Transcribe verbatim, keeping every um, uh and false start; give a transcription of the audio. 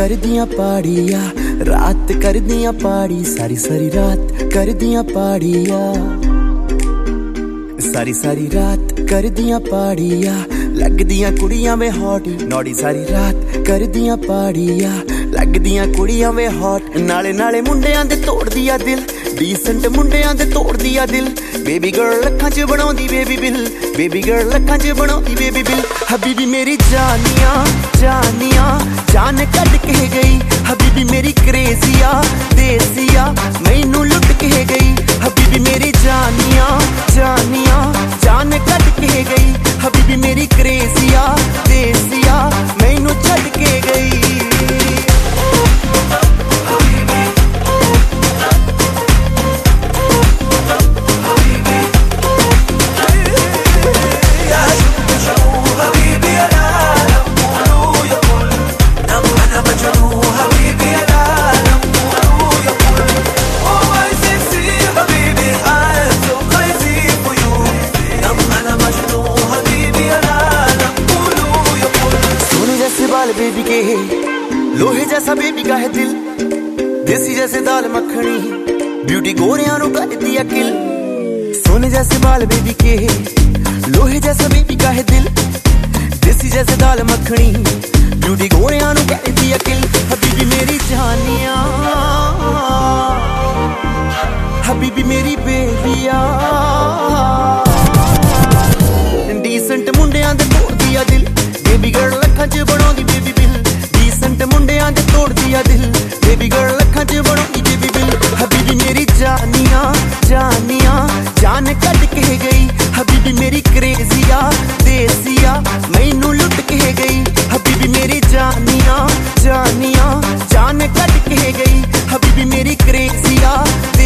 कर दियां पाड़िया, रात कर दियां पाड़ी, सारी सारी रात कर दियां पाड़िया, सारी सारी रात कर दियां पाड़िया, लग दियां कुड़ियां में हॉट नौड़ी, सारी रात कर दियां पाड़िया, लग दियां कुड़ियां में हॉट, नाले नाले मुंडियां दे तोड़ दिया दिल, डीसेंट मुंडियां दे तोड़ दिया दिल, बेबी गर्ल लखां च बनाउंदी बेबी बिल, बेबी गर्ल लखां च बनाउंदी बेबी बिल, हबीबी मेरी जानिया जानिया जान कट के गई, हबीबी मेरी क्रेजिया देसिया मैनू लुट के गई, हबीबी मेरी जानिया जानिया जान कट के गई, हबीबी मेरी क्रेजिया देसिया मैनू छड़ के गई। बेबी के लोहे जैसा बेबी का है दिल, देसी जैसे दाल मखनी ब्यूटी गोरियां नु कर दिया किल, सोने जैसे बाल बेबी के लोहे जैसा बेबी का है दिल, देसी जैसे दाल मखनी ब्यूटी गोरियां नु कर दिया किल, हबीबी मेरी जानिया हबीबी मेरी बेबिया, डीसेंट मुंडियां दे तोड़ दिया दिल, बेबी गर्ल लखां च बनाउंदी बेबी बिल, डीसेंट मुंडियां दे तोड़ दिया दिल, बेबी गर्ल लखां च बनाउंदी बेबी बिल, हबीबी मेरी जानिया जानिया जान कट के गई, हबीबी मेरी क्रेजिया देसिया मैनू लुट के गई, हबीबी मेरी जानिया जानिया जान कट के गई, हबीबी मेरी क्रेजिया